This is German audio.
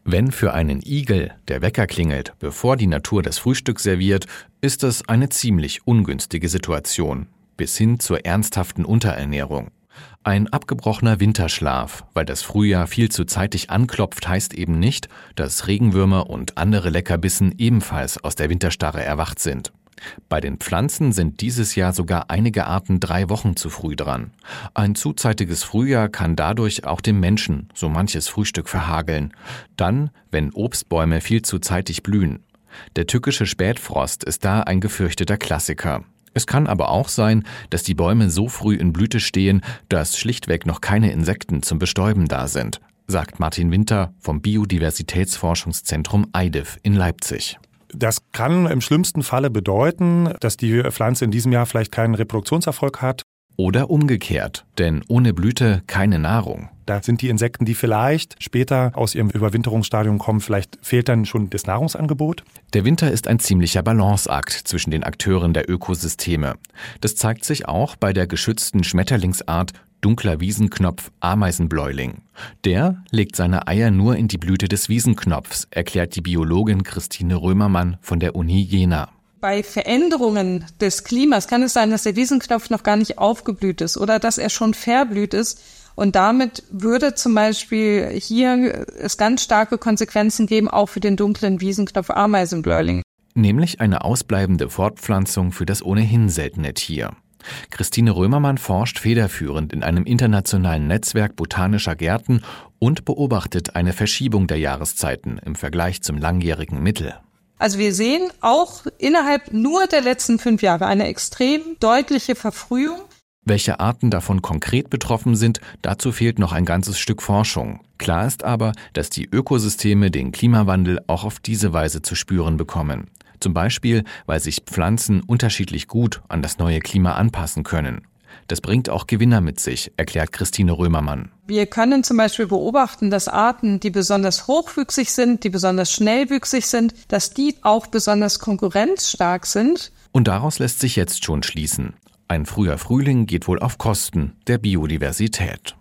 Wenn für einen Igel der Wecker klingelt, bevor die Natur das Frühstück serviert, ist das eine ziemlich ungünstige Situation, bis hin zur ernsthaften Unterernährung. Ein abgebrochener Winterschlaf, weil das Frühjahr viel zu zeitig anklopft, heißt eben nicht, dass Regenwürmer und andere Leckerbissen ebenfalls aus der Winterstarre erwacht sind. Bei den Pflanzen sind dieses Jahr sogar einige Arten 3 Wochen zu früh dran. Ein zu zeitiges Frühjahr kann dadurch auch dem Menschen so manches Frühstück verhageln. Dann, wenn Obstbäume viel zu zeitig blühen. Der tückische Spätfrost ist da ein gefürchteter Klassiker. Es kann aber auch sein, dass die Bäume so früh in Blüte stehen, dass schlichtweg noch keine Insekten zum Bestäuben da sind, sagt Martin Winter vom Biodiversitätsforschungszentrum EIDIF in Leipzig. Das kann im schlimmsten Falle bedeuten, dass die Pflanze in diesem Jahr vielleicht keinen Reproduktionserfolg hat. Oder umgekehrt, denn ohne Blüte keine Nahrung. Da sind die Insekten, die vielleicht später aus ihrem Überwinterungsstadium kommen, vielleicht fehlt dann schon das Nahrungsangebot. Der Winter ist ein ziemlicher Balanceakt zwischen den Akteuren der Ökosysteme. Das zeigt sich auch bei der geschützten Schmetterlingsart Dunkler Wiesenknopf Ameisenbläuling. Der legt seine Eier nur in die Blüte des Wiesenknopfs, erklärt die Biologin Christine Römermann von der Uni Jena. Bei Veränderungen des Klimas kann es sein, dass der Wiesenknopf noch gar nicht aufgeblüht ist oder dass er schon verblüht ist. Und damit würde zum Beispiel hier es ganz starke Konsequenzen geben, auch für den dunklen Wiesenknopf Ameisenbläuling. Nämlich eine ausbleibende Fortpflanzung für das ohnehin seltene Tier. Christine Römermann forscht federführend in einem internationalen Netzwerk botanischer Gärten und beobachtet eine Verschiebung der Jahreszeiten im Vergleich zum langjährigen Mittel. Also wir sehen auch innerhalb nur der letzten 5 Jahre eine extrem deutliche Verfrühung. Welche Arten davon konkret betroffen sind, dazu fehlt noch ein ganzes Stück Forschung. Klar ist aber, dass die Ökosysteme den Klimawandel auch auf diese Weise zu spüren bekommen. Zum Beispiel, weil sich Pflanzen unterschiedlich gut an das neue Klima anpassen können. Das bringt auch Gewinner mit sich, erklärt Christine Römermann. Wir können zum Beispiel beobachten, dass Arten, die besonders hochwüchsig sind, die besonders schnellwüchsig sind, dass die auch besonders konkurrenzstark sind. Und daraus lässt sich jetzt schon schließen: Ein früher Frühling geht wohl auf Kosten der Biodiversität.